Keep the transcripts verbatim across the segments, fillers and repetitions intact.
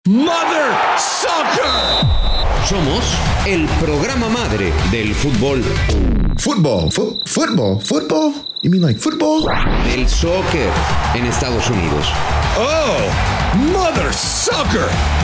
Mother Soccer. Somos el programa madre del fútbol. Fútbol, fu- fútbol, fútbol. You mean like football? Del soccer en Estados Unidos. Oh, Mother Soccer.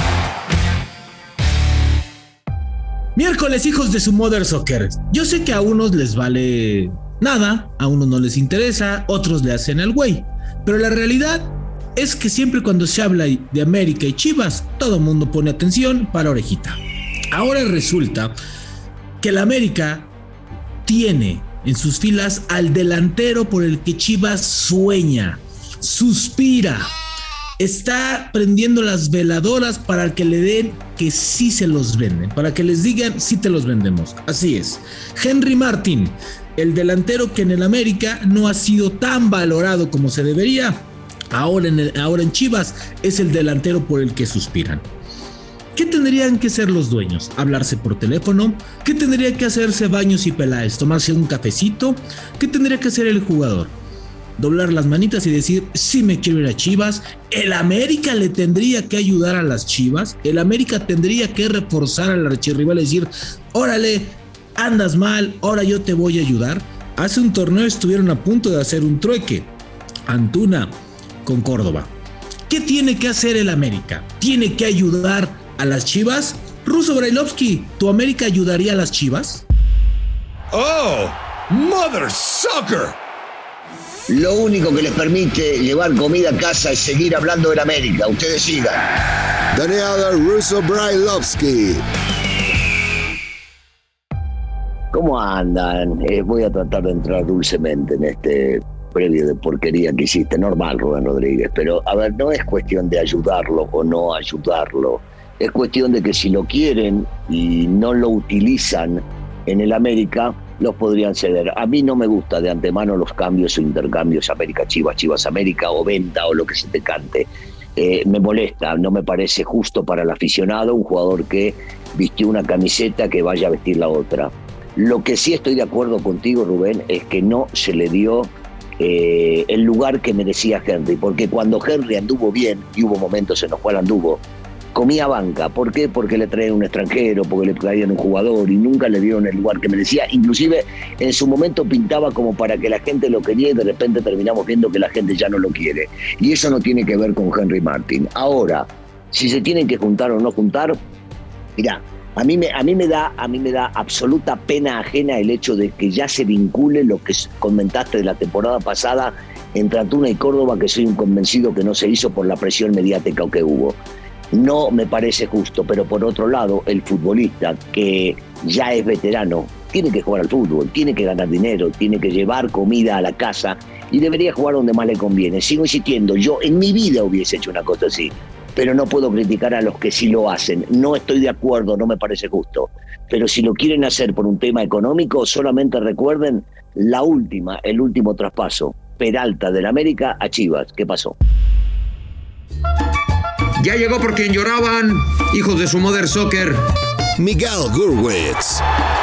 Miércoles, hijos de su Mother Soccer. Yo sé que a unos les vale nada, a unos no les interesa, otros le hacen al güey. Pero la realidad es que siempre cuando se habla de América y Chivas, todo el mundo pone atención para orejita. Ahora resulta que el América tiene en sus filas al delantero por el que Chivas sueña, suspira, está prendiendo las veladoras para que le den que sí se los venden, para que les digan sí te los vendemos. Así es, Henry Martin, el delantero que en el América no ha sido tan valorado como se debería, ahora en, el, ahora en Chivas es el delantero por el que suspiran. ¿Qué tendrían que hacer los dueños? ¿Hablarse por teléfono? ¿Qué tendría que hacerse Baños y Peláez? ¿Tomarse un cafecito? ¿Qué tendría que hacer el jugador? Doblar las manitas y decir, sí me quiero ir a Chivas. El América le tendría que ayudar a las Chivas. El América tendría que reforzar al archirrival y decir, órale, andas mal, ahora yo te voy a ayudar. Hace un torneo estuvieron a punto de hacer un trueque. Antuna con Córdoba. ¿Qué tiene que hacer el América? ¿Tiene que ayudar a las Chivas? Russo Brailovsky, ¿tu América ayudaría a las Chivas? Oh, Mother Soccer. Lo único que les permite llevar comida a casa es seguir hablando de América. Ustedes sigan. Daniel Russo Brailovsky. ¿Cómo andan? Eh, voy a tratar de entrar dulcemente en este previo de porquería que hiciste. Normal, Rubén Rodríguez. Pero, a ver, no es cuestión de ayudarlo o no ayudarlo. Es cuestión de que si lo quieren y no lo utilizan en el América, los podrían ceder. A mí no me gusta de antemano los cambios o intercambios América-Chivas, Chivas-América o venta o lo que se te cante. Eh, me molesta, no me parece justo para el aficionado un jugador que vistió una camiseta que vaya a vestir la otra. Lo que sí estoy de acuerdo contigo, Rubén, es que no se le dio eh, el lugar que merecía Henry, porque cuando Henry anduvo bien, y hubo momentos en los cuales anduvo, comía banca. ¿Por qué? Porque le traían un extranjero, porque le traían un jugador y nunca le dieron el lugar que merecía. Inclusive en su momento pintaba como para que la gente lo quería y de repente terminamos viendo que la gente ya no lo quiere. Y eso no tiene que ver con Henry Martin. Ahora, si se tienen que juntar o no juntar, mirá, a mí me, a mí me da, a mí me da absoluta pena ajena el hecho de que ya se vincule lo que comentaste de la temporada pasada entre Antuna y Córdoba, que soy un convencido que no se hizo por la presión mediática que hubo. No me parece justo, pero por otro lado, el futbolista que ya es veterano tiene que jugar al fútbol, tiene que ganar dinero, tiene que llevar comida a la casa y debería jugar donde más le conviene. Sigo insistiendo, yo en mi vida hubiese hecho una cosa así, pero no puedo criticar a los que sí lo hacen. No estoy de acuerdo, no me parece justo. Pero si lo quieren hacer por un tema económico, solamente recuerden la última, el último traspaso, Peralta del América a Chivas. ¿Qué pasó? Ya llegó por quien lloraban, hijos de su Mother Soccer. Miguel Gurwitz.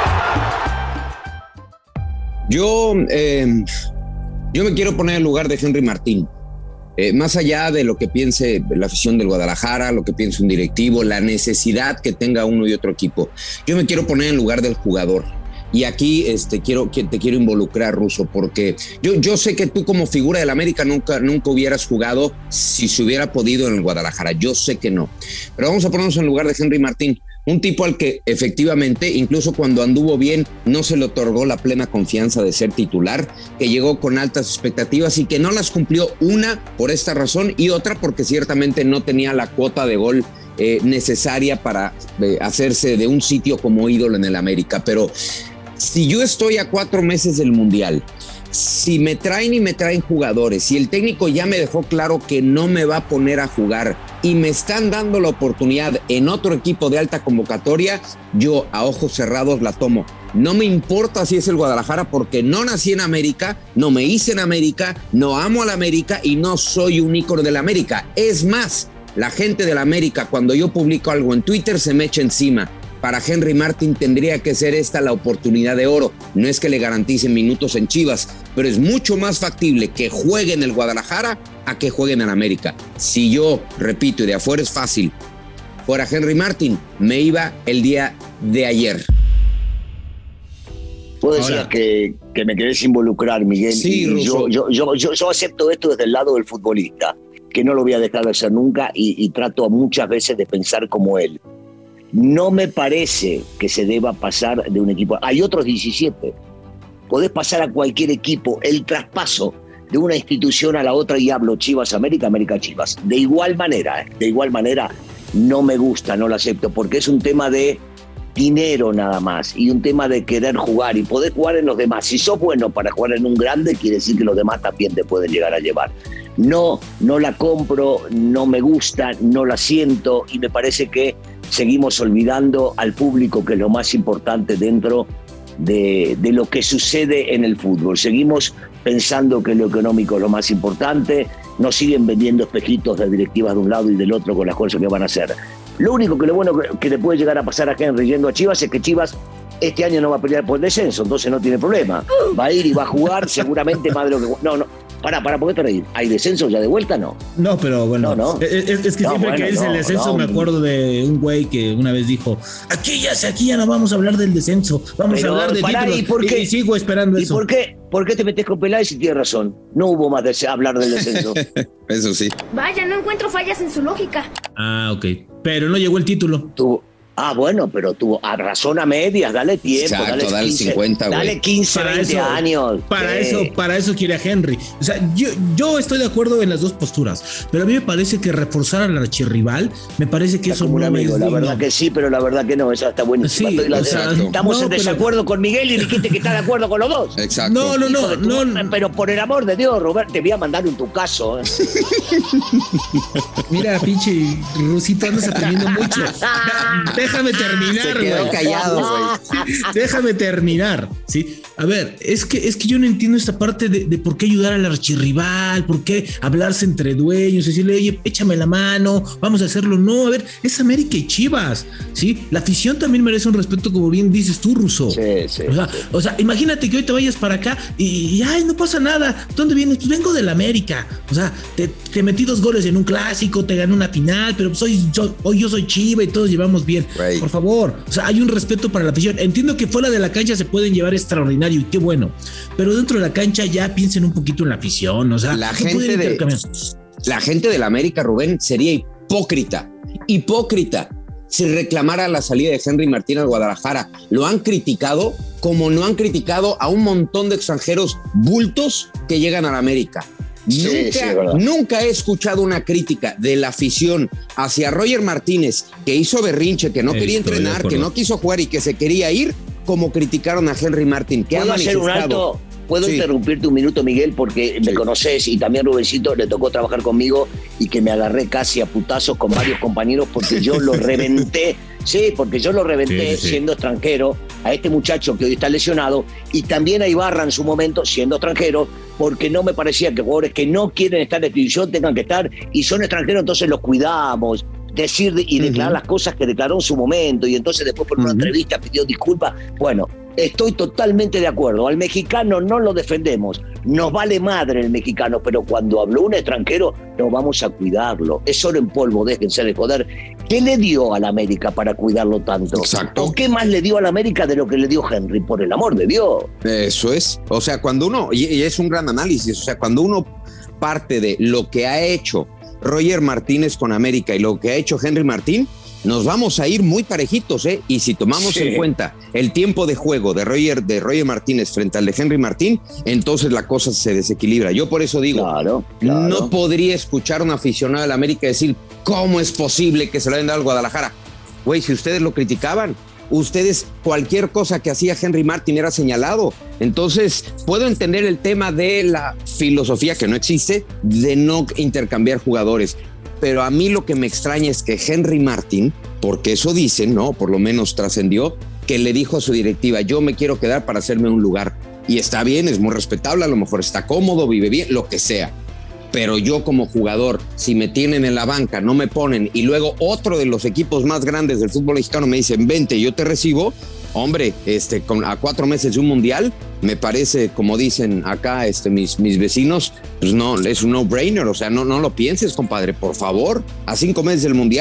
Yo, eh, yo me quiero poner en el lugar de Henry Martín. Eh, más allá de lo que piense la afición del Guadalajara, lo que piense un directivo, la necesidad que tenga uno y otro equipo, yo me quiero poner en el lugar del jugador. Y aquí este, quiero, te quiero involucrar, Russo, porque yo, yo sé que tú como figura del América nunca, nunca hubieras jugado si se hubiera podido en el Guadalajara. Yo sé que no. Pero vamos a ponernos en el lugar de Henry Martín, un tipo al que efectivamente, incluso cuando anduvo bien, no se le otorgó la plena confianza de ser titular, que llegó con altas expectativas y que no las cumplió, una por esta razón y otra porque ciertamente no tenía la cuota de gol eh, necesaria para eh, hacerse de un sitio como ídolo en el América. Pero si yo estoy a cuatro meses del Mundial, si me traen y me traen jugadores, si el técnico ya me dejó claro que no me va a poner a jugar y me están dando la oportunidad en otro equipo de alta convocatoria, yo a ojos cerrados la tomo. No me importa si es el Guadalajara porque no nací en América, no me hice en América, no amo a la América y no soy un ícono de la América. Es más, la gente de la América, cuando yo publico algo en Twitter, se me echa encima. Para Henry Martin tendría que ser esta la oportunidad de oro. No es que le garanticen minutos en Chivas, pero es mucho más factible que juegue en el Guadalajara a que juegue en el América. Si yo, repito, y de afuera es fácil, fuera Henry Martin, me iba el día de ayer. Vos decías que, que me querés involucrar, Miguel. Sí, y yo, yo, yo, yo, yo acepto esto desde el lado del futbolista, que no lo voy a dejar de hacer nunca y, y trato muchas veces de pensar como él. No me parece que se deba pasar de un equipo. Hay otros diecisiete. Podés pasar a cualquier equipo. El traspaso de una institución a la otra, y hablo Chivas América, América Chivas. De igual manera, ¿eh? de igual manera, no me gusta, no lo acepto, porque es un tema de dinero nada más y un tema de querer jugar y poder jugar en los demás. Si sos bueno para jugar en un grande, quiere decir que los demás también te pueden llegar a llevar. No, no la compro, no me gusta, no la siento y me parece que seguimos olvidando al público, que es lo más importante dentro de, de lo que sucede en el fútbol. Seguimos pensando que lo económico es lo más importante, nos siguen vendiendo espejitos de directivas de un lado y del otro con las cosas que van a hacer. Lo único que lo bueno que, que le puede llegar a pasar a Henry yendo a Chivas es que Chivas este año no va a pelear por el descenso, entonces no tiene problema. Va a ir y va a jugar seguramente más de lo que... No, no, pará, pará, ¿por qué te reís? ¿Hay descenso ya de vuelta? No. No, pero bueno, no, no. Es, es que no, siempre bueno, que dice no, el descenso no, me acuerdo de un güey que una vez dijo, aquí ya, aquí ya no vamos a hablar del descenso, vamos pero, a hablar de pará, títulos. ¿y, por qué? y sigo esperando ¿Y eso. por qué? ¿Por qué te metes con Peláez si tienes razón? No hubo más de hablar del descenso. Eso sí. Vaya, no encuentro fallas en su lógica. Ah, ok. Pero no llegó el título. Tuvo, ah, bueno, pero tuvo a razón a medias, dale tiempo. Exacto, dale, dale quince, cincuenta, güey. Dale quince, Para veinte eso, años. Para sí. eso, para eso quiere a Henry. O sea, yo, yo estoy de acuerdo en las dos posturas, pero a mí me parece que reforzar al archirrival, me parece que Está eso como un no amigo, es la digno. verdad que sí, pero la verdad que no, esa está buenísima. Sí, Estoy la- o sea, estamos no, en pero- desacuerdo con Miguel y dijiste que está de acuerdo con los dos. Exacto. No, no, Hijo no, de tu no, madre, pero por el amor de Dios, Robert, te voy a mandar un tu caso. ¿eh? Mira, pinche Rusito, andas aprendiendo mucho. Déjame terminar, Se quedó güey. callado, güey. Déjame terminar, ¿sí? A ver, es que, es que yo no entiendo esta parte de, de por qué ayudar al archirrival, por qué hablarse entre dueños, decirle, oye, échame la mano, vamos a hacerlo. No, a ver, es América y Chivas, ¿sí? La afición también merece un respeto, como bien dices tú, Ruso. Sí, sí, O sea, sí. o sea, imagínate que hoy te vayas para acá y, y, ay, no pasa nada. ¿Dónde vienes? Pues vengo del América. O sea, te, te metí dos goles en un clásico, te gané una final, pero pues hoy, yo, hoy yo soy Chiva y todos llevamos bien. Right. Por favor, o sea, hay un respeto para la afición. Entiendo que fuera de la cancha se pueden llevar extraordinario y qué bueno, pero dentro de la cancha ya piensen un poquito en la afición. O sea, La no gente pueden de- intercambiar. La gente del América, Rubén, sería hipócrita, hipócrita, si reclamara la salida de Henry Martín al Guadalajara. Lo han criticado como no han criticado a un montón de extranjeros bultos que llegan a la América. Sí, nunca, sí, es verdad. nunca he escuchado una crítica de la afición hacia Roger Martínez, que hizo berrinche, que no Estoy quería de entrenar, acuerdo. que no quiso jugar y que se quería ir, como criticaron a Henry Martín, que ha ¿Puedo hacer un manifestado. alto? ¿Puedo Sí. interrumpirte un minuto, Miguel? Porque me Sí. conoces y también Rubencito le tocó trabajar conmigo y que me agarré casi a putazos con varios compañeros porque yo lo reventé. Sí, porque yo lo reventé Sí, sí, sí. siendo extranjero a este muchacho que hoy está lesionado y también a Ibarra en su momento siendo extranjero, porque no me parecía que jugadores que no quieren estar en la institución tengan que estar y son extranjeros, entonces los cuidamos. Decir y declarar Ujú. las cosas que declaró en su momento y entonces después por una Ujú. entrevista pidió disculpas. Bueno, estoy totalmente de acuerdo. Al mexicano no lo defendemos. Nos vale madre el mexicano, pero cuando habló un extranjero, no vamos a cuidarlo. Es oro en polvo, déjense de joder. ¿Qué le dio a la América para cuidarlo tanto? Exacto. ¿O qué más le dio a la América de lo que le dio Henry? Por el amor de Dios. Eso es. O sea, cuando uno, y, y es un gran análisis, o sea, cuando uno parte de lo que ha hecho Roger Martínez con América y lo que ha hecho Henry Martín, nos vamos a ir muy parejitos, ¿eh? Y si tomamos Sí. en cuenta el tiempo de juego de Roger, de Roger Martínez frente al de Henry Martín, entonces la cosa se desequilibra. Yo por eso digo, Claro, claro. no podría escuchar a un aficionado de la América decir, ¿cómo es posible que se lo hayan dado al Guadalajara? Güey, si ustedes lo criticaban, ustedes cualquier cosa que hacía Henry Martín era señalado. Entonces, puedo entender el tema de la filosofía que no existe de no intercambiar jugadores. Pero a mí lo que me extraña es que Henry Martín, porque eso dicen, ¿no? Por lo menos trascendió, que le dijo a su directiva, yo me quiero quedar para hacerme un lugar. Y está bien, es muy respetable, a lo mejor está cómodo, vive bien, lo que sea. Pero yo como jugador, si me tienen en la banca, no me ponen, y luego otro de los equipos más grandes del fútbol mexicano me dicen, vente, yo te recibo, hombre, este, con, a cuatro meses de un mundial, me parece, como dicen acá este, mis, mis vecinos, pues no, es un no-brainer, o sea, no, no lo pienses, compadre, por favor, a cinco meses del mundial,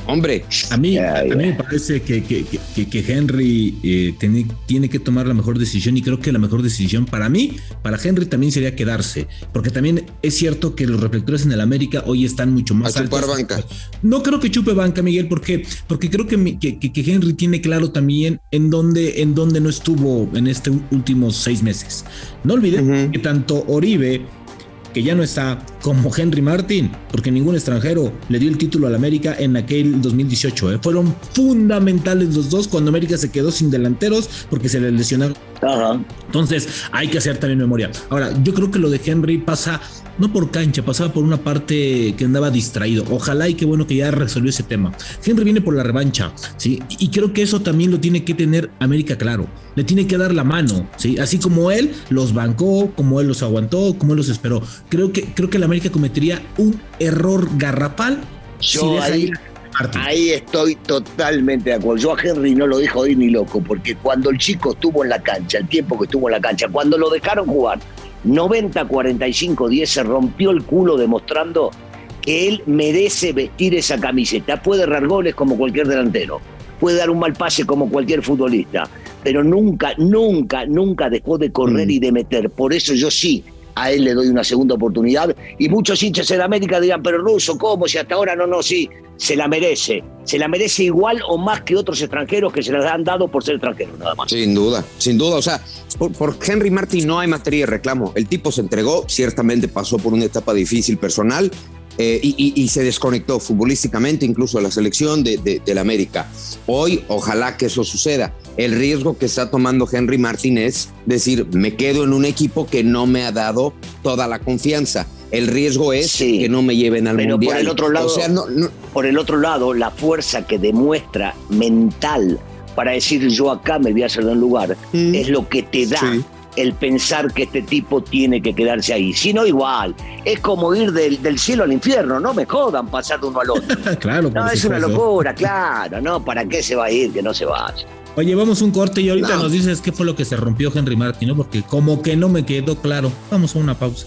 Hombre, a mí, yeah, a, yeah. a mí me parece que, que, que, que Henry eh, tiene, tiene que tomar la mejor decisión, y creo que la mejor decisión para mí, para Henry también sería quedarse, porque también es cierto que los reflectores en el América hoy están mucho más a altos. Chupar banca. No creo que chupe banca, Miguel, porque, porque creo que, que, que Henry tiene claro también en dónde, en dónde no estuvo en estos últimos seis meses. No olviden uh-huh. que tanto Oribe, que ya no está, como Henry Martin, porque ningún extranjero le dio el título al América en aquel dos mil dieciocho. ¿eh? Fueron fundamentales los dos cuando América se quedó sin delanteros porque se les lesionaron. Uh-huh. Entonces hay que hacer también memoria. Ahora, yo creo que lo de Henry pasa no por cancha, pasaba por una parte que andaba distraído. Ojalá, y qué bueno que ya resolvió ese tema. Henry viene por la revancha, ¿sí? Y creo que eso también lo tiene que tener América claro. Le tiene que dar la mano, ¿sí? Así como él los bancó, como él los aguantó, como él los esperó. Creo que, creo que la América cometería un error garrafal. Yo si deja ahí, ir a ahí estoy totalmente de acuerdo. Yo a Henry no lo dejo hoy ni loco, porque cuando el chico estuvo en la cancha, el tiempo que estuvo en la cancha, cuando lo dejaron jugar noventa cuarenta y cinco diez, se rompió el culo demostrando que él merece vestir esa camiseta. Puede errar goles como cualquier delantero, puede dar un mal pase como cualquier futbolista, pero nunca, nunca, nunca dejó de correr mm. y de meter. Por eso yo sí a él le doy una segunda oportunidad, y muchos hinchas en América dirán, pero Russo, ¿cómo? Si hasta ahora no, no, sí, se la merece, se la merece igual o más que otros extranjeros que se las han dado por ser extranjeros, nada más. Sin duda, sin duda, o sea, por, por Henry Martin no hay materia de reclamo, el tipo se entregó, ciertamente pasó por una etapa difícil personal, Eh, y, y, y se desconectó futbolísticamente incluso de la selección de, de, de la América. Hoy ojalá que eso suceda. El riesgo que está tomando Henry Martin es decir, me quedo en un equipo que no me ha dado toda la confianza. El riesgo es sí, que no me lleven al pero mundial. Por el otro lado, o sea, no, no. por el otro lado, la fuerza que demuestra mental para decir yo acá me voy a hacer de un lugar mm. es lo que te da sí. el pensar que este tipo tiene que quedarse ahí. Si no, igual, es como ir del, del cielo al infierno, no me jodan pasar de uno al otro. Claro, no, es una locura, claro, no, ¿para qué se va a ir? Que no se vaya. Oye, vamos un corte y ahorita no. nos dices qué fue lo que se rompió Henry Martin, ¿no? Porque como que no me quedó claro. Vamos a una pausa.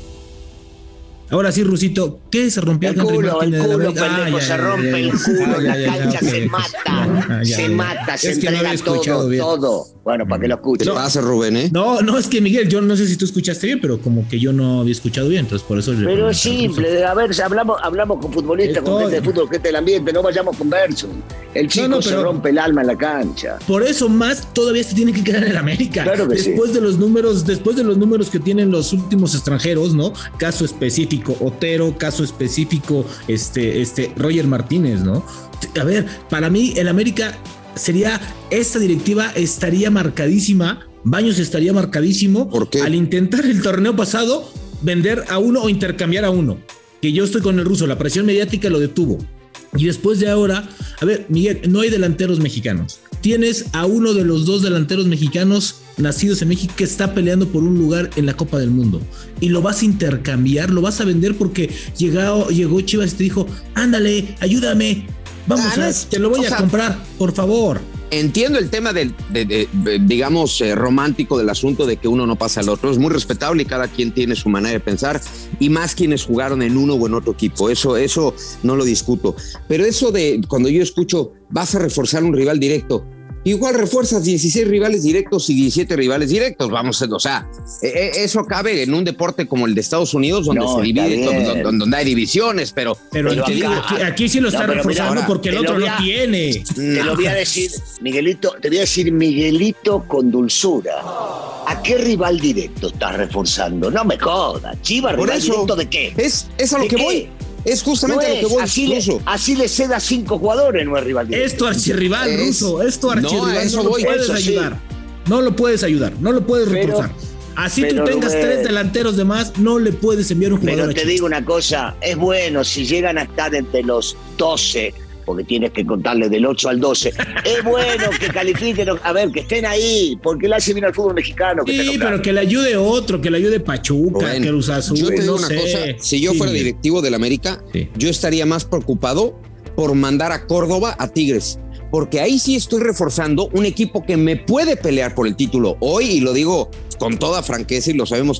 Ahora sí, Rusito, ¿qué se rompió el Henry culo, Martin? El culo, pendejo, ah, ya, se ya, rompe ya, el culo, ah, ya, la ya, cancha ya, se okay. mata, ah, ya, se ya, mata, ya. se es entrega no todo, bien. todo. Bueno, para que lo escuchen. ¿Qué pasa, Rubén, eh? No, no, es que Miguel, yo no sé si tú escuchaste bien, pero como que yo no había escuchado bien, entonces por eso... Pero es simple, a ver, hablamos, hablamos con futbolistas, con gente de fútbol, gente del ambiente, no vayamos con verso. El chico no, no, se rompe el alma en la cancha. Por eso más todavía se tiene que quedar en el América. Claro que después sí. de los números, después de los números que tienen los últimos extranjeros, ¿no? Caso específico, Otero, caso específico, este, este, Roger Martínez, ¿no? A ver, para mí el América sería, esta directiva estaría marcadísima, Baños estaría marcadísimo ¿Por qué? Al intentar el torneo pasado vender a uno o intercambiar a uno, que yo estoy con el Ruso, la presión mediática lo detuvo. Y después de ahora, a ver, Miguel, no hay delanteros mexicanos. Tienes a uno de los dos delanteros mexicanos nacidos en México que está peleando por un lugar en la Copa del Mundo. Y lo vas a intercambiar, lo vas a vender porque llegó, llegó Chivas y te dijo, ándale, ayúdame, vamos ah, a, es, te lo voy a sea, comprar, por favor. Entiendo el tema del, de, de, de, digamos, eh, romántico del asunto de que uno no pasa al otro. Es muy respetable y cada quien tiene su manera de pensar, y más quienes jugaron en uno o en otro equipo. Eso, eso no lo discuto. Pero eso de cuando yo escucho, vas a reforzar un rival directo. Igual refuerzas dieciséis rivales directos y diecisiete rivales directos. Vamos, o sea, eh, eso cabe en un deporte como el de Estados Unidos, donde no, se divide, donde, donde hay divisiones, pero... Pero, pero aquí, aquí, aquí sí lo está no, reforzando mira, porque el otro no tiene. Te lo voy a decir, Miguelito, te voy a decir Miguelito con dulzura. ¿A qué rival directo estás reforzando? No me jodas. Chivas, ¿rival eso, directo de qué? Es, es a lo que qué? voy. Es justamente no es, lo que voy así, le, así le ceda cinco jugadores, no es rival directo. Es tu archirrival, es, Ruso, es tu archirrival, no, eso no voy, lo puedes eso ayudar. Sí. No lo puedes ayudar, no lo puedes reforzar. Así pero, tú tengas Rubén, tres delanteros de más, no le puedes enviar un jugador. Pero te digo una cosa, es bueno si llegan a estar entre los doce, porque tienes que contarle del ocho al doce. Es bueno que califiquen, a ver, que estén ahí, porque le hace bien al fútbol mexicano. Que sí, pero que le ayude otro, que le ayude Pachuca, bueno, que Cruz Azul, yo te digo no una sé. cosa, si yo sí, fuera directivo del América, sí. yo estaría más preocupado por mandar a Córdoba a Tigres, porque ahí sí estoy reforzando un equipo que me puede pelear por el título. Hoy, y lo digo con toda franqueza y lo sabemos todos,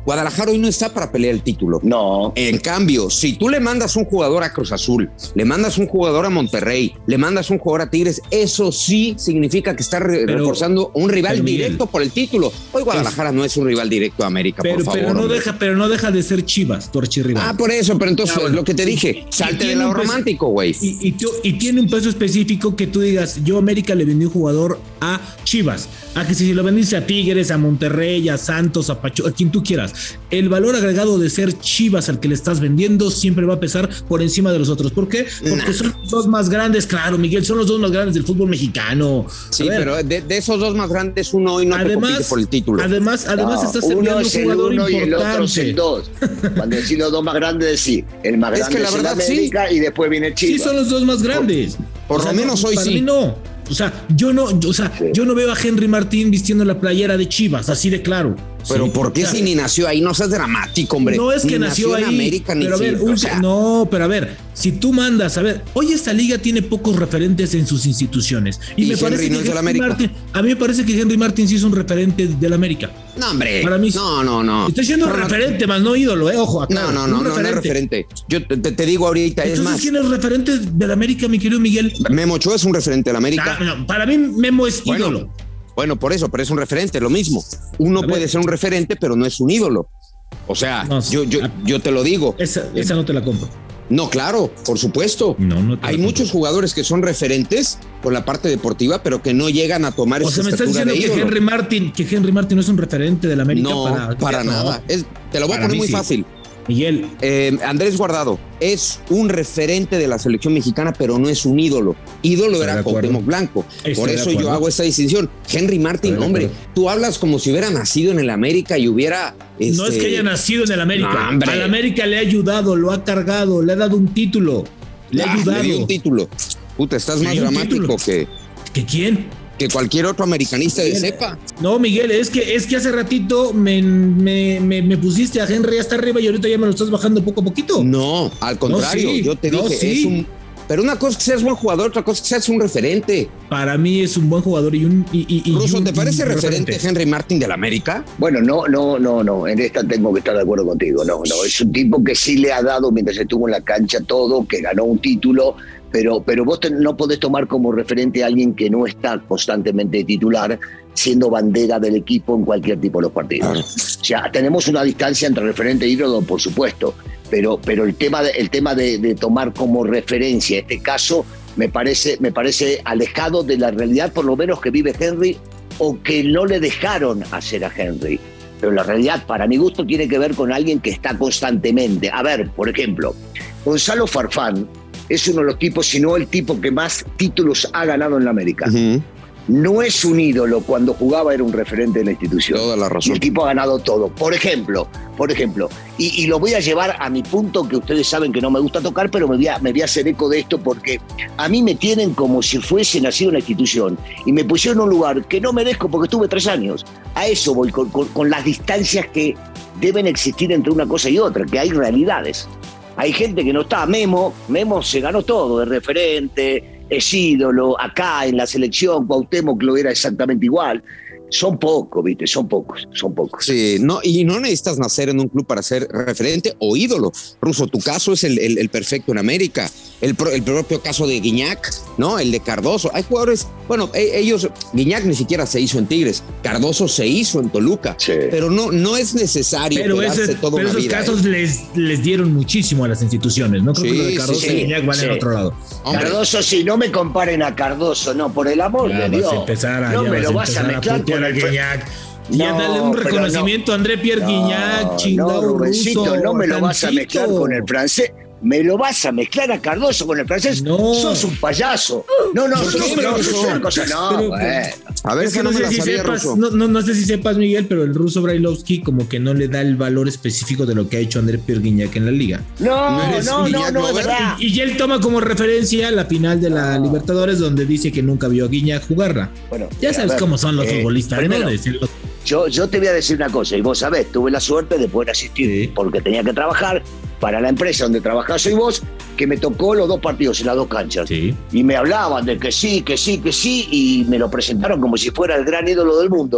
Guadalajara hoy no está para pelear el título. No. En cambio, si tú le mandas un jugador a Cruz Azul, le mandas un jugador a Monterrey, le mandas un jugador a Tigres, eso sí significa que está re- Pero- reforzando un rival pero, Miguel, directo por el título. Hoy Guadalajara no es un rival directo a América, Pero, por favor. pero, no hombre. deja, pero no deja de ser Chivas, tu archirrival. Ah, por eso, pero entonces Ah, bueno. lo que te dije, Y- y salte tiene del lado un peso- romántico, güey. Y, y, tú- y tiene un peso específico que tú digas, yo América le vendí un jugador a Chivas, a que si lo vendiste a Tigres, a Monterrey, a Santos, a Pachuca, a quien tú quieras, el valor agregado de ser Chivas al que le estás vendiendo siempre va a pesar por encima de los otros. ¿Por qué? Porque Nah. son los dos más grandes, claro, Miguel, son los dos más grandes del fútbol mexicano. A Sí, ver, pero de, de esos dos más grandes, uno hoy no te compite además, por el título. además, además No, estás uno enviando un es el jugador uno y el otro es el importante. dos. Cuando decís los dos más grandes, decís el más Es grande que la es el verdad, América y después viene Sí, Chivas. son los dos más grandes. Por lo menos no, hoy para sí. mí no. O sea, yo no, yo, o sea, Sí. yo no veo a Henry Martín vistiendo la playera de Chivas, así de claro. Pero Sí, ¿por qué o sea, si ni nació ahí? No seas dramático, hombre. no es que Ni nació ahí, en América, ni pero a ver, sí, un- o sea, no, pero a ver, si tú mandas, a ver, hoy esta liga tiene pocos referentes en sus instituciones y, Y me Henry parece no que es del Henry América. Martin, a mí me parece que Henry Martin sí es un referente del América. No, hombre. Para mí- no, no, no. Estoy siendo No, no, referente, más no ídolo, eh, ojo, acá. No, no, no, no, no es referente. Yo te, te- te digo ahorita, es Entonces, más, ¿quién es referente del América, mi querido Miguel? Memo Ochoa es un referente de la América. Ah, no, para mí Memo es Bueno, ídolo. Bueno, por eso, pero es un referente, lo mismo. Uno A ver. puede ser un referente, pero no es un ídolo. O sea, No, yo, yo, a- yo te lo digo. Esa, esa no te la compro. No, claro, por supuesto. No, no te Hay la muchos compro. jugadores que son referentes con la parte deportiva, pero que no llegan a tomar O esa sea, me estás estatura diciendo de que ídolo. Henry Martin, que Henry Martin no es un referente del América No, para, para, no. nada. Es- te lo voy a Para poner mí muy sí. fácil. Miguel, Eh, Andrés Guardado es un referente de la selección mexicana, pero no es un ídolo. Ídolo Estoy era de acuerdo. Cuauhtémoc Blanco. Estoy Por de eso yo acuerdo. hago esta distinción. Henry Martin, Estoy de hombre, acuerdo. tú hablas como si hubiera nacido en el América y hubiera... no es este, que haya nacido en el América. No, hombre. Al América le ha ayudado, lo ha cargado, le ha dado un título. Le ha ah, ayudado. le dio un título. Puta, estás Le más dio un dramático título. que, ¿Que quién? que cualquier otro americanista de Miguel, cepa. No, Miguel, es que, es que hace ratito me, me, me, me pusiste a Henry hasta arriba y ahorita ya me lo estás bajando poco a poquito. No, al contrario, sí, yo te no, dije, sí. es un... Pero una cosa es que seas buen jugador, otra cosa es que seas un referente. Para mí es un buen jugador y un. Y, y, y Russo, un- ¿te parece un referente Henry Martin del América? Bueno, no, no, no, no. En esta tengo que estar de acuerdo contigo. No, no. Es un tipo que sí le ha dado mientras estuvo en la cancha todo, que ganó un título, pero, pero vos te- no podés tomar como referente a alguien que no está constantemente titular, siendo bandera del equipo en cualquier tipo de los partidos. Claro. O sea, tenemos una distancia entre referente e ídolo, por supuesto, pero, pero el tema, de, el tema de, de tomar como referencia este caso me parece, me parece alejado de la realidad, por lo menos que vive Henry, o que no le dejaron hacer a Henry. Pero la realidad, para mi gusto, tiene que ver con alguien que está constantemente. A ver, por ejemplo, Gonzalo Farfán es uno de los tipos, si no el tipo que más títulos ha ganado en la América. Ujú. No es un ídolo, cuando jugaba era un referente de la institución. Toda la Y razón. el tipo ha ganado todo. Por ejemplo, por ejemplo, y, y lo voy a llevar a mi punto que ustedes saben que no me gusta tocar, pero me voy, a, me voy a hacer eco de esto porque a mí me tienen como si fuese nacido en la institución y me pusieron en un lugar que no merezco porque estuve tres años. A eso voy, con, con, con las distancias que deben existir entre una cosa y otra, que hay realidades. Hay gente que no está. Memo, Memo se ganó todo, es referente, es ídolo, acá en la selección, Cuauhtémoc lo era exactamente igual. Son pocos, ¿viste? Son pocos, son pocos. Sí, no, y no necesitas nacer en un club para ser referente o ídolo. Russo, tu caso es el, el, el perfecto en América. El, pro, el propio caso de Guiñac, ¿no? El de Cardoso. Hay jugadores, bueno, e, ellos, Guiñac ni siquiera se hizo en Tigres, Cardoso se hizo en Toluca, Sí. pero no, no es necesario Pero, quedarse ese, toda pero una esos vida, casos ¿eh? les, les dieron muchísimo a las instituciones. No creo Sí, que lo de Cardoso sí, y Guiñac van sí. al otro lado. Hombre, Cardoso, sí, no me comparen a Cardoso, no, por el amor Ya de Dios. vas a empezar a, no ya me lo vas a empezar mezclar putear con a el Guiñac. Ya No, dale un pero reconocimiento a André Pierre Guiñac, No, chingado no, Rubensito, ruso, no me lo vas a tantito. mezclar con el francés. Me lo vas a mezclar a Cardoso con el francés. No. Sos un payaso. No, no, ¿Por sos, qué, no, Ruso? sos una cosa. No, Pero- bueno. a ver, Es que esa no, no me sé la si sabía, sepas, Russo. no, no, no sé si sepas, Miguel, pero el ruso Brailovsky como que no le da el valor específico de lo que ha hecho André Pierre Guiñac en la liga. No, ¿No eres no, no, Guiñac no, es Lover? verdad. Y, y él toma como referencia la final de la No. Libertadores donde dice que nunca vio a Guiñac jugarla. Bueno, Ya a sabes ver, cómo son los eh, futbolistas, primero, ¿no? Decir los- Yo, yo te voy a decir una cosa, y vos sabés, tuve la suerte de poder asistir Sí. porque tenía que trabajar para la empresa donde trabajás hoy vos, que me tocó los dos partidos en las dos canchas. Sí. Y me hablaban de que sí, que sí, que sí, y me lo presentaron como si fuera el gran ídolo del mundo.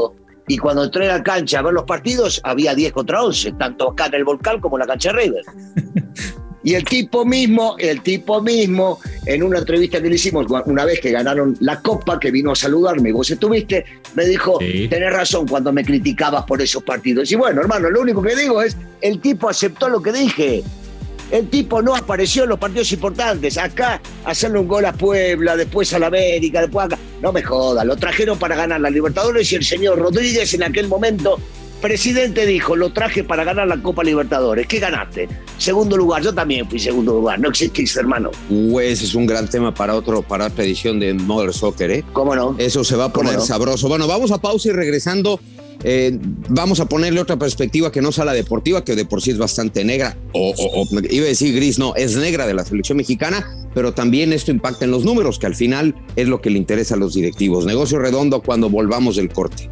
Y cuando entré a la cancha a ver los partidos, había diez contra once, tanto acá en el Volcán como en la cancha de River. Y el tipo mismo, el tipo mismo, en una entrevista que le hicimos una vez que ganaron la Copa, que vino a saludarme y vos estuviste, me dijo, sí, tenés razón cuando me criticabas por esos partidos. Y bueno, hermano, lo único que digo es, el tipo aceptó lo que dije. El tipo no apareció en los partidos importantes. Acá, hacerle un gol a Puebla, después a la América, después acá. No me jodas, lo trajeron para ganar la Libertadores y el señor Rodríguez en aquel momento, presidente, dijo, lo traje para ganar la Copa Libertadores. ¿Qué ganaste? Segundo lugar. Yo también fui segundo lugar. No existís, hermano. Uh, ese es un gran tema para otro, para otra edición de Mother Soccer, ¿eh? ¿Cómo no? Eso se va a poner no? sabroso. Bueno, vamos a pausa y regresando, eh, vamos a ponerle otra perspectiva que no sea la deportiva, que de por sí es bastante negra, o, o, o iba a decir gris, no, es negra de la selección mexicana, pero también esto impacta en los números, que al final es lo que le interesa a los directivos. Negocio redondo cuando volvamos del corte.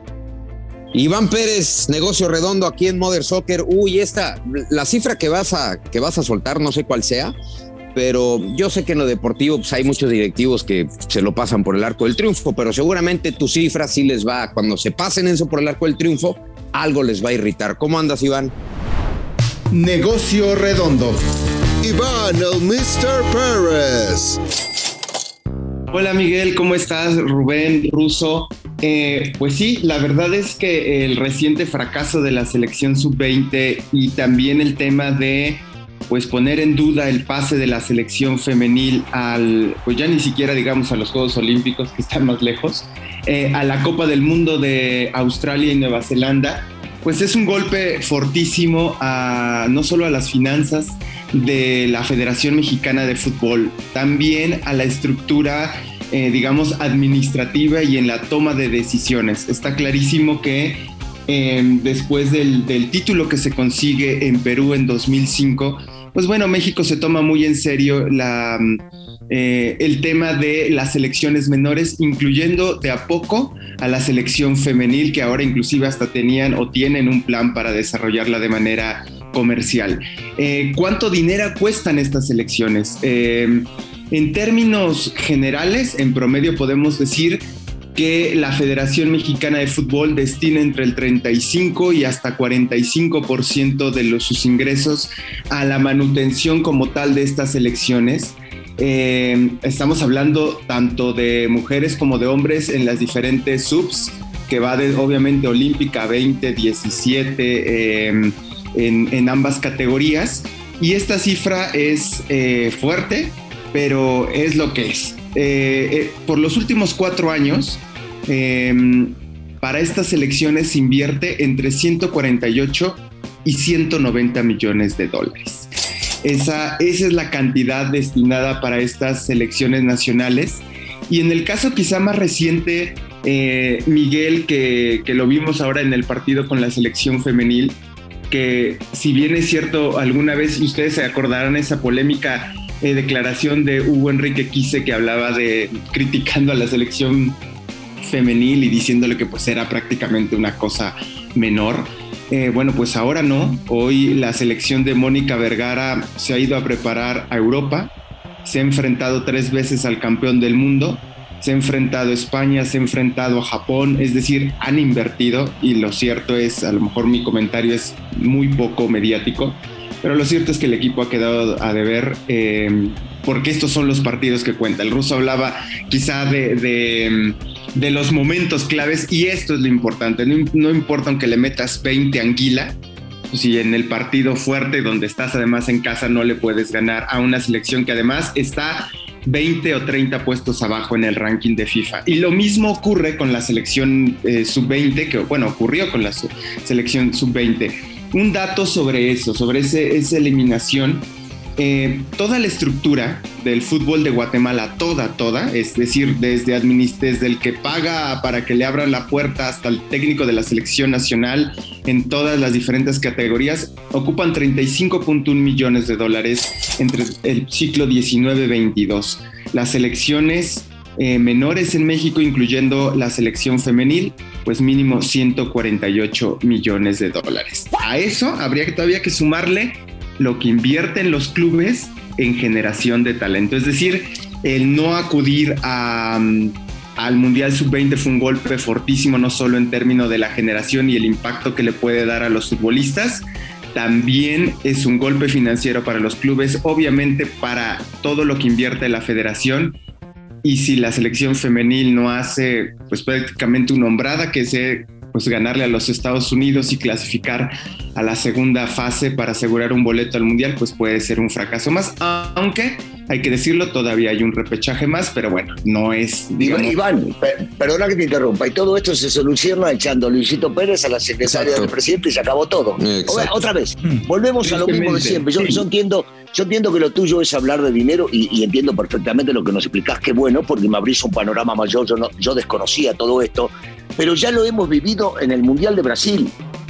Iván Pérez, Negocio Redondo aquí en Mother Soccer. Uy, esta, la cifra que vas a, que vas a soltar, no sé cuál sea, pero yo sé que en lo deportivo pues, hay muchos directivos que se lo pasan por el arco del triunfo, pero seguramente tu cifra sí les va, cuando se pasen eso por el arco del triunfo, algo les va a irritar. ¿Cómo andas, Iván? Negocio Redondo. Iván, el mister Pérez. Hola Miguel, ¿cómo estás? Rubén, Russo. Eh, pues sí, la verdad es que el reciente fracaso de la selección sub veinte y también el tema de pues poner en duda el pase de la selección femenil al, pues ya ni siquiera digamos a los Juegos Olímpicos que están más lejos, eh, a la Copa del Mundo de Australia y Nueva Zelanda, pues es un golpe fortísimo a no solo a las finanzas de la Federación Mexicana de Fútbol, también a la estructura Eh, digamos, administrativa y en la toma de decisiones. Está clarísimo que eh, después del, del título que se consigue en Perú en dos mil cinco, pues bueno, México se toma muy en serio la, eh, el tema de las selecciones menores, incluyendo de a poco a la selección femenil, que ahora inclusive hasta tenían o tienen un plan para desarrollarla de manera comercial. Eh, ¿Cuánto dinero cuestan estas selecciones? Eh, En términos generales, en promedio podemos decir que la Federación Mexicana de Fútbol destina entre el treinta y cinco y hasta cuarenta y cinco por ciento de los, sus ingresos a la manutención como tal de estas selecciones. Eh, estamos hablando tanto de mujeres como de hombres en las diferentes subs, que va de obviamente olímpica, veinte, diecisiete, eh, en, en ambas categorías. Y esta cifra es eh, fuerte, pero es lo que es. Eh, eh, por los últimos cuatro años, eh, para estas selecciones se invierte entre ciento cuarenta y ocho y ciento noventa millones de dólares. Esa, esa es la cantidad destinada para estas selecciones nacionales. Y en el caso quizá más reciente, eh, Miguel, que, que lo vimos ahora en el partido con la selección femenil, que si bien es cierto, alguna vez ustedes se acordarán esa polémica Eh, declaración de Hugo Enrique Quise, que hablaba de criticando a la selección femenil y diciéndole que pues era prácticamente una cosa menor. Eh, bueno, pues ahora no. Hoy la selección de Mónica Vergara se ha ido a preparar a Europa, se ha enfrentado tres veces al campeón del mundo, se ha enfrentado a España, se ha enfrentado a Japón, es decir, han invertido, y lo cierto es, a lo mejor mi comentario es muy poco mediático, pero lo cierto es que el equipo ha quedado a deber, eh, porque estos son los partidos que cuenta. El Ruso hablaba quizá de, de, de los momentos claves, y esto es lo importante. No, no importa aunque le metas veinte anguila, si en el partido fuerte donde estás además en casa no le puedes ganar a una selección que además está veinte o treinta puestos abajo en el ranking de FIFA. Y lo mismo ocurre con la selección eh, sub veinte, que bueno, ocurrió con la su- selección sub veinte. Un dato sobre eso, sobre ese, esa eliminación, eh, toda la estructura del fútbol de Guatemala, toda, toda, es decir, desde, administ- desde el que paga para que le abran la puerta hasta el técnico de la selección nacional en todas las diferentes categorías, ocupan treinta y cinco punto uno millones de dólares entre el ciclo diecinueve veintidós. Las selecciones eh, menores en México, incluyendo la selección femenil, pues mínimo ciento cuarenta y ocho millones de dólares. A eso habría que todavía que sumarle lo que invierten los clubes en generación de talento, es decir, el no acudir a, al Mundial sub veinte fue un golpe fortísimo, no solo en términos de la generación y el impacto que le puede dar a los futbolistas, también es un golpe financiero para los clubes, obviamente para todo lo que invierte la federación. Y si la selección femenil no hace pues prácticamente una hombrada, que es pues ganarle a los Estados Unidos y clasificar a la segunda fase para asegurar un boleto al Mundial, pues puede ser un fracaso más, aunque hay que decirlo, todavía hay un repechaje más, pero bueno, no es... Digamos... Iván, per, perdona que te interrumpa, y todo esto se soluciona echando a Luisito Pérez a la secretaria Exacto. del presidente y se acabó todo. Exacto. Otra vez, volvemos a lo mismo de siempre. Yo, sí. yo, entiendo, yo entiendo que lo tuyo es hablar de dinero y, y entiendo perfectamente lo que nos explicás, que bueno, porque me abrís un panorama mayor, yo, no, yo desconocía todo esto, pero ya lo hemos vivido en el Mundial de Brasil.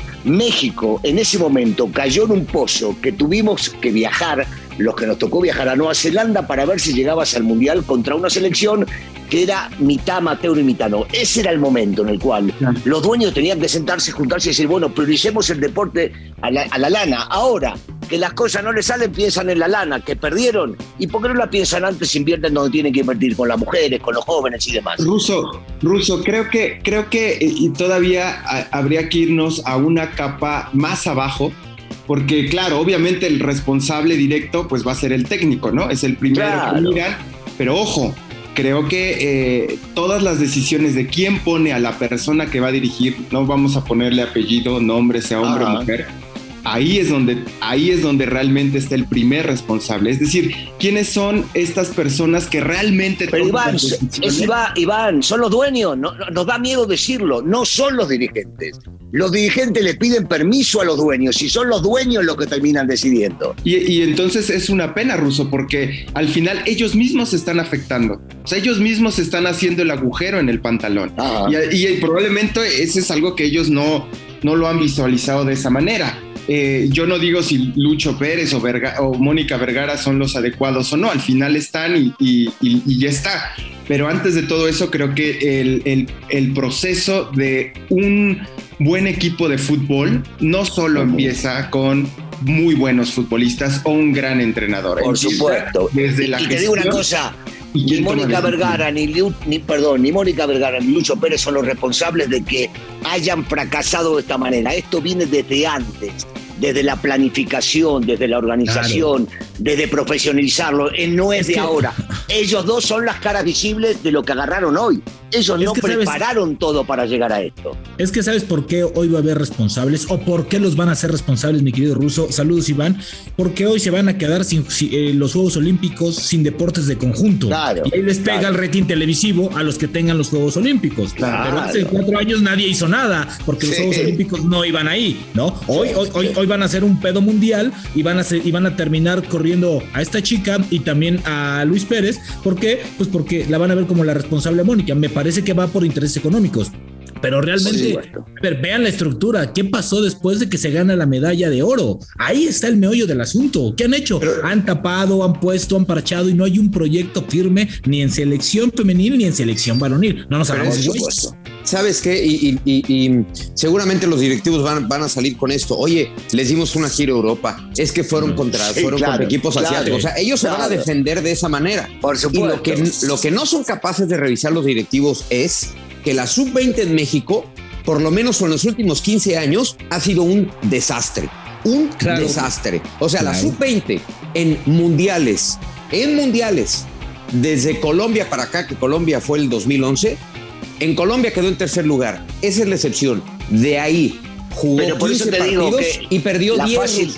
México en ese momento cayó en un pozo que tuvimos que viajar, los que nos tocó viajar a Nueva Zelanda para ver si llegabas al Mundial contra una selección que era mitad amateur y mitad no. Ese era el momento en el cual sí. los dueños tenían que sentarse, juntarse y decir, bueno, prioricemos el deporte a la, a la lana. Ahora que las cosas no les salen, piensan en la lana, que perdieron. ¿Y por qué no la piensan antes? Invierten donde tienen que invertir, con las mujeres, con los jóvenes y demás. Russo, Russo, creo que, creo que y todavía habría que irnos a una capa más abajo, porque claro, obviamente el responsable directo pues va a ser el técnico, ¿no? Es el primero claro. que miran, pero ojo, creo que eh, todas las decisiones de quién pone a la persona que va a dirigir, no vamos a ponerle apellido, nombre, sea hombre Ajá. o mujer, ahí es donde, ahí es donde realmente está el primer responsable. Es decir, ¿quiénes son estas personas que realmente... Pero Iván, es Iván, Iván, son los dueños, no, nos da miedo decirlo, no son los dirigentes. Los dirigentes le piden permiso a los dueños y son los dueños los que terminan decidiendo. Y, y entonces es una pena, Russo, porque al final ellos mismos se están afectando. O sea, ellos mismos se están haciendo el agujero en el pantalón. Y, y probablemente ese es algo que ellos no, no lo han visualizado de esa manera. Eh, yo no digo si Lucho Pérez o, Verga, o Mónica Vergara son los adecuados o no, al final están y, y, y, y ya está. Pero antes de todo eso, creo que el, el, el proceso de un buen equipo de fútbol no solo empieza con muy buenos futbolistas o un gran entrenador. Por empieza supuesto. Desde la y te digo una cosa, ni Mónica Vergara, ni, ni, perdón, ni Mónica Vergara, ni Lucho Pérez son los responsables de que hayan fracasado de esta manera. Esto viene desde antes, desde la planificación, desde la organización, claro. desde profesionalizarlo. Él no es, es de que... ahora. Ellos dos son las caras visibles de lo que agarraron hoy. Ellos es no prepararon sabes, todo para llegar a esto. Es que ¿sabes por qué hoy va a haber responsables? ¿O por qué los van a hacer responsables, mi querido Russo? Saludos, Iván. Porque hoy se van a quedar sin, sin eh, los Juegos Olímpicos sin deportes de conjunto. Claro, y ahí les pega claro. el rating televisivo a los que tengan los Juegos Olímpicos. Claro. Pero hace cuatro años nadie hizo nada porque sí. los Juegos Olímpicos no iban ahí, ¿no? Hoy, sí, hoy, sí. hoy, hoy van a hacer un pedo mundial y van a ser, y van a terminar corriendo a esta chica y también a Luis Pérez. ¿Por qué? Pues porque la van a ver como la responsable Mónica. Me parece que va por intereses económicos. Pero realmente, sí, bueno. a ver, vean la estructura. ¿Qué pasó después de que se gana la medalla de oro? Ahí está el meollo del asunto. ¿Qué han hecho? Pero, han tapado, han puesto, han parchado y no hay un proyecto firme ni en selección femenil ni en selección varonil. No nos hagamos güeyes. ¿Sabes qué? Y, y, y, y seguramente los directivos van, van a salir con esto. Oye, les dimos una gira a Europa. Es que fueron contra, sí, fueron claro, contra equipos claro, asiáticos. O sea, ellos claro. se van a defender de esa manera. Por supuesto. Y lo que, lo que no son capaces de revisar los directivos es que la sub veinte en México, por lo menos en los últimos quince años, ha sido un desastre. Un claro. desastre. O sea, claro. la sub veinte en mundiales, en mundiales, desde Colombia para acá, que Colombia fue el dos mil once, en Colombia quedó en tercer lugar. Esa es la excepción. De ahí jugó Pero por quince eso te partidos digo que y perdió diez. Fácil,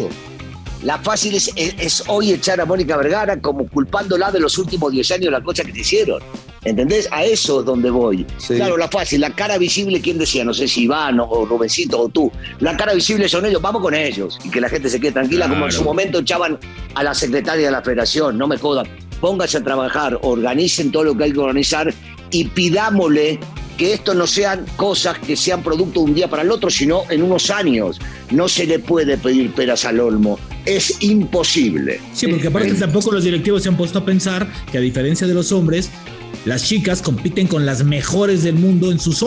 la fácil es, es, es hoy echar a Mónica Vergara como culpándola de los últimos diez años de las cosas que te hicieron. ¿Entendés? A eso es donde voy. Sí. Claro, la fácil, la cara visible, ¿quién decía? No sé si Iván o Rubencito o tú. La cara visible son ellos, vamos con ellos. Y que la gente se quede tranquila, claro. como en su momento echaban a la secretaria de la federación. No me jodan. Pónganse a trabajar, organicen todo lo que hay que organizar y pidámosle que esto no sean cosas que sean producto de un día para el otro, sino en unos años. No se le puede pedir peras al olmo. Es imposible. Sí, porque aparte tampoco los directivos se han puesto a pensar que a diferencia de los hombres, las chicas compiten con las mejores del mundo en su zona.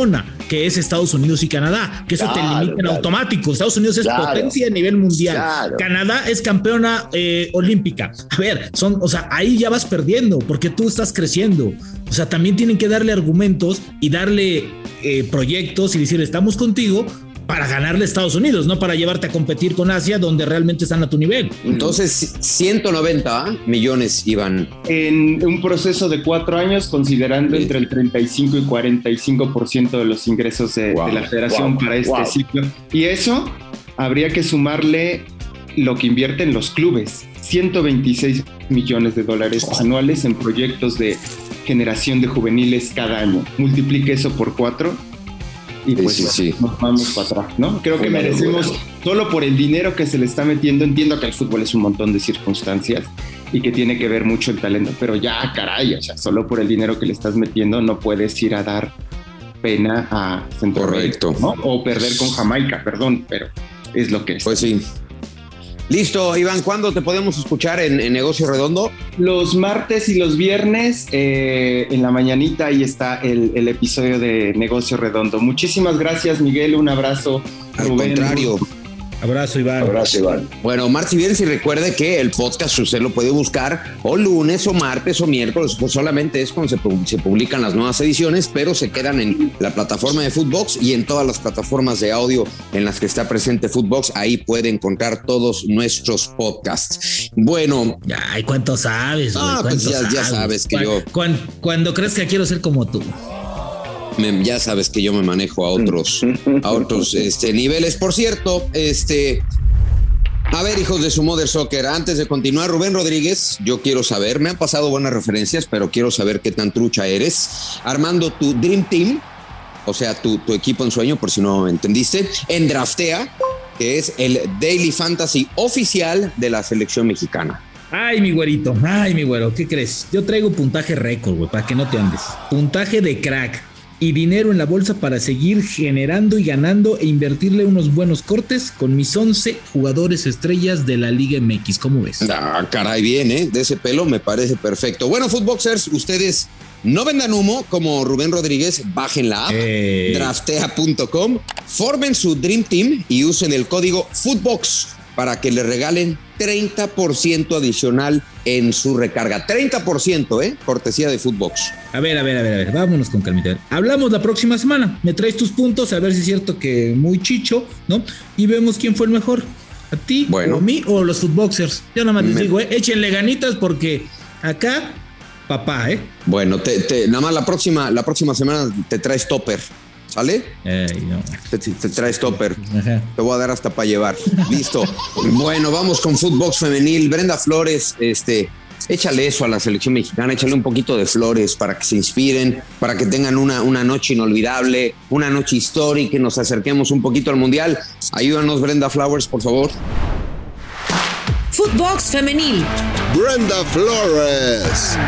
que es Estados Unidos y Canadá, que eso claro, te limita en claro. automático. Estados Unidos es claro. potencia a nivel mundial. Claro. Canadá es campeona eh, olímpica. A ver, son, o sea, ahí ya vas perdiendo porque tú estás creciendo. O sea, también tienen que darle argumentos y darle eh, proyectos y decir, estamos contigo para ganarle a Estados Unidos, no para llevarte a competir con Asia, donde realmente están a tu nivel. Entonces, ciento noventa millones iban. En un proceso de cuatro años, considerando sí. entre el treinta y cinco y cuarenta y cinco por ciento de los ingresos de, wow. de la federación wow. para este wow. ciclo. Y eso habría que sumarle lo que invierten los clubes, ciento veintiséis millones de dólares oh. anuales en proyectos de generación de juveniles cada año. Multiplique eso por cuatro y pues sí, sí, sí. nos vamos para atrás, ¿no? Creo que merecemos, solo por el dinero que se le está metiendo, entiendo que el fútbol es un montón de circunstancias y que tiene que ver mucho el talento, pero ya, caray, o sea, solo por el dinero que le estás metiendo no puedes ir a dar pena a Centroamérica, ¿no? O perder con Jamaica, perdón, pero es lo que es. Pues sí. Listo, Iván, ¿cuándo te podemos escuchar en, en Negocio Redondo? Los martes y los viernes, eh, en la mañanita, ahí está el, el episodio de Negocio Redondo. Muchísimas gracias, Miguel, un abrazo. Al Rubén. contrario. Abrazo, Iván. Abrazo, Iván. Bueno, martes y viernes, y recuerde que el podcast usted lo puede buscar o lunes o martes o miércoles, pues solamente es cuando se, se publican las nuevas ediciones, pero se quedan en la plataforma de Footbox y en todas las plataformas de audio en las que está presente Footbox. Ahí puede encontrar todos nuestros podcasts. Bueno. Ay, ¿cuánto sabes, güey? Ah, pues ya sabes, ya sabes que cuando, yo... Cuando, cuando crees que quiero ser como tú. Me, ya sabes que yo me manejo a otros, a otros este, niveles. Por cierto, este, a ver, hijos de su Mother Soccer, antes de continuar, Rubén Rodríguez, yo quiero saber, me han pasado buenas referencias, pero quiero saber qué tan trucha eres. Armando tu Dream Team, o sea, tu, tu equipo en sueño, por si no me entendiste, en Draftea, que es el Daily Fantasy oficial de la selección mexicana. Ay, mi güerito, ay, mi güero, ¿qué crees? Yo traigo puntaje récord, güey, para que no te andes. Puntaje de crack. Y dinero en la bolsa para seguir generando y ganando e invertirle unos buenos cortes con mis once jugadores estrellas de la Liga M X. ¿Cómo ves? Ah, caray, bien, ¿eh? De ese pelo me parece perfecto. Bueno, Footboxers, ustedes no vendan humo como Rubén Rodríguez, bajen la app, eh. draftea punto com, formen su Dream Team y usen el código Footbox para que le regalen treinta por ciento adicional en su recarga. treinta por ciento, ¿eh? Cortesía de Footbox. A ver, a ver, a ver, a ver, vámonos con calmita. Hablamos la próxima semana. Me traes tus puntos, a ver si es cierto que muy chicho, ¿no? Y vemos quién fue el mejor. ¿A ti, bueno. o a mí, o los Footboxers? Yo nada más les Me... digo, ¿eh? Échenle ganitas porque acá, papá, ¿eh? Bueno, te, te, nada más la próxima, la próxima semana te traes topper. ¿Sale? Ey, no. Te, te traes topper. Ajá. Te voy a dar hasta para llevar. Listo. Bueno, vamos con Footbox femenil. Brenda Flores, este, échale eso a la selección mexicana, échale un poquito de flores para que se inspiren, para que tengan una, una noche inolvidable, una noche histórica y nos acerquemos un poquito al Mundial. Ayúdanos, Brenda Flowers, por favor. Footbox femenil. Brenda Flores.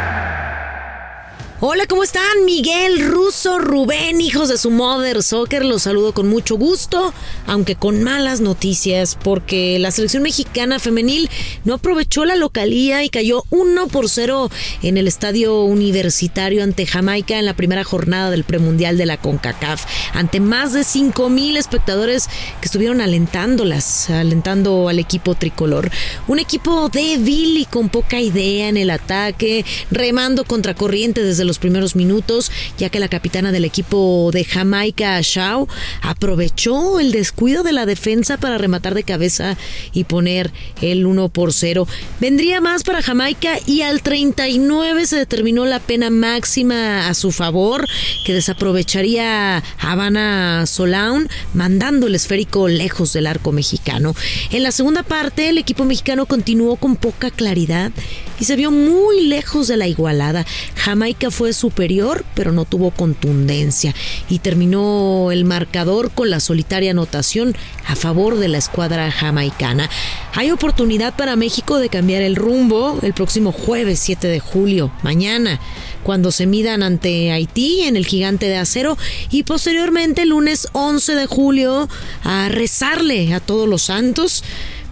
Hola, ¿cómo están? Miguel, Russo, Rubén, hijos de su Mother Soccer, los saludo con mucho gusto, aunque con malas noticias, porque la selección mexicana femenil no aprovechó la localía y cayó uno por cero en el estadio universitario ante Jamaica en la primera jornada del premundial de la CONCACAF, ante más de cinco mil espectadores que estuvieron alentándolas, alentando al equipo tricolor. Un equipo débil y con poca idea en el ataque, remando contracorriente desde los primeros minutos, ya que la capitana del equipo de Jamaica, Shaw, aprovechó el descuido de la defensa para rematar de cabeza y poner el uno por cero. Vendría más para Jamaica y al treinta y nueve se determinó la pena máxima a su favor, que desaprovecharía Havana Solaun, mandando el esférico lejos del arco mexicano. En la segunda parte, el equipo mexicano continuó con poca claridad y se vio muy lejos de la igualada. Jamaica fue superior, pero no tuvo contundencia y terminó el marcador con la solitaria anotación a favor de la escuadra jamaicana. Hay oportunidad para México de cambiar el rumbo el próximo jueves siete de julio, mañana, cuando se midan ante Haití en el Gigante de Acero, y posteriormente el lunes once de julio a rezarle a todos los santos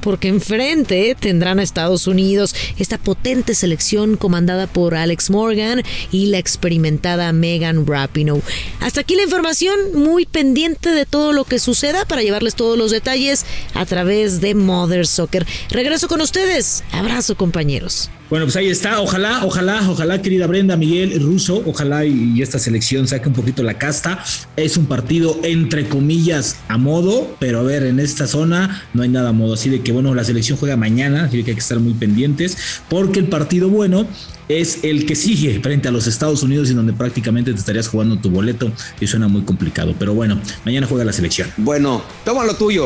porque enfrente tendrán a Estados Unidos, esta potente selección comandada por Alex Morgan y la experimentada Megan Rapinoe. Hasta aquí la información, muy pendiente de todo lo que suceda para llevarles todos los detalles a través de Mother Soccer. Regreso con ustedes. Abrazo, compañeros. Bueno, pues ahí está. Ojalá, ojalá, ojalá, querida Brenda, Miguel, Russo, ojalá y, y esta selección saque un poquito la casta. Es un partido entre comillas a modo, pero a ver, en esta zona no hay nada a modo. Así de que bueno, la selección juega mañana, así que hay que estar muy pendientes, porque el partido bueno es el que sigue frente a los Estados Unidos, en donde prácticamente te estarías jugando tu boleto y suena muy complicado. Pero bueno, mañana juega la selección. Bueno, toma lo tuyo.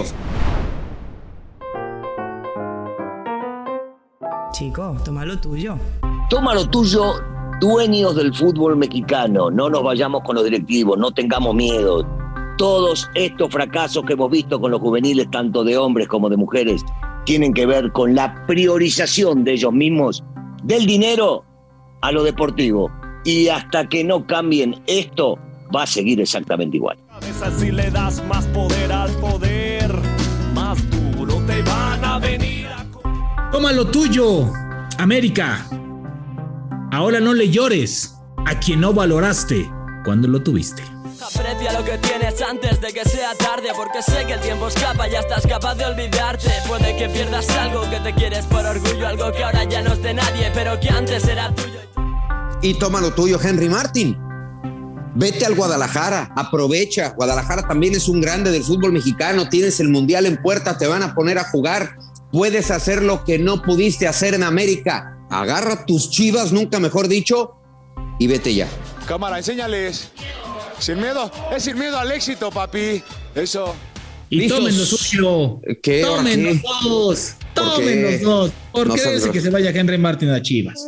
Chico, toma lo tuyo. Toma lo tuyo, dueños del fútbol mexicano. No nos vayamos con los directivos, no tengamos miedo. Todos estos fracasos que hemos visto con los juveniles, tanto de hombres como de mujeres, tienen que ver con la priorización de ellos mismos, del dinero a lo deportivo. Y hasta que no cambien esto, va a seguir exactamente igual. A veces si le das más poder al poder, más duro te van a venir a... Toma lo tuyo, América. Ahora no le llores a quien no valoraste cuando lo tuviste. Aprecia lo que tienes antes de que sea tarde, porque sé que el tiempo escapa, ya estás capaz de olvidarte. Puede que pierdas algo que te quieres por orgullo, algo que ahora ya no es de nadie, pero que antes era tuyo. Y toma lo tuyo, Henry Martin. Vete al Guadalajara, aprovecha. Guadalajara también es un grande del fútbol mexicano, tienes el Mundial en puerta, te van a poner a jugar. Puedes hacer lo que no pudiste hacer en América. Agarra tus chivas, nunca mejor dicho, y vete ya. Cámara, enséñales. Sin miedo, es sin miedo al éxito, papi. Eso. Y ¿Listos? Tomen lo suyo. ¿Qué? Tomen los dos. Tomen los dos. ¿Por qué dice que se vaya Henry Martin a Chivas?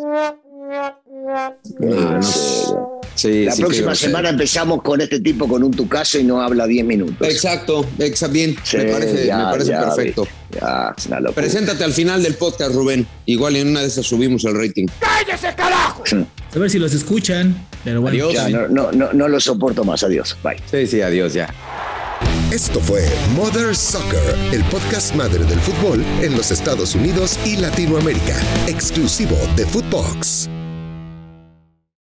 No, no sé. Sí, la sí, próxima semana empezamos con este tipo con un tucazo y no habla diez minutos. Exacto, exacto, bien. Sí, me parece, ya, me parece ya, perfecto. Ya, Preséntate al final del podcast, Rubén. Igual en una de esas subimos el rating. ¡Cállese, carajo! A ver si los escuchan. Pero bueno, adiós. Ya, no, no, no, no lo soporto más. Adiós. Bye. Sí, sí, adiós ya. Esto fue Mother Soccer, el podcast madre del fútbol en los Estados Unidos y Latinoamérica, exclusivo de Footbox.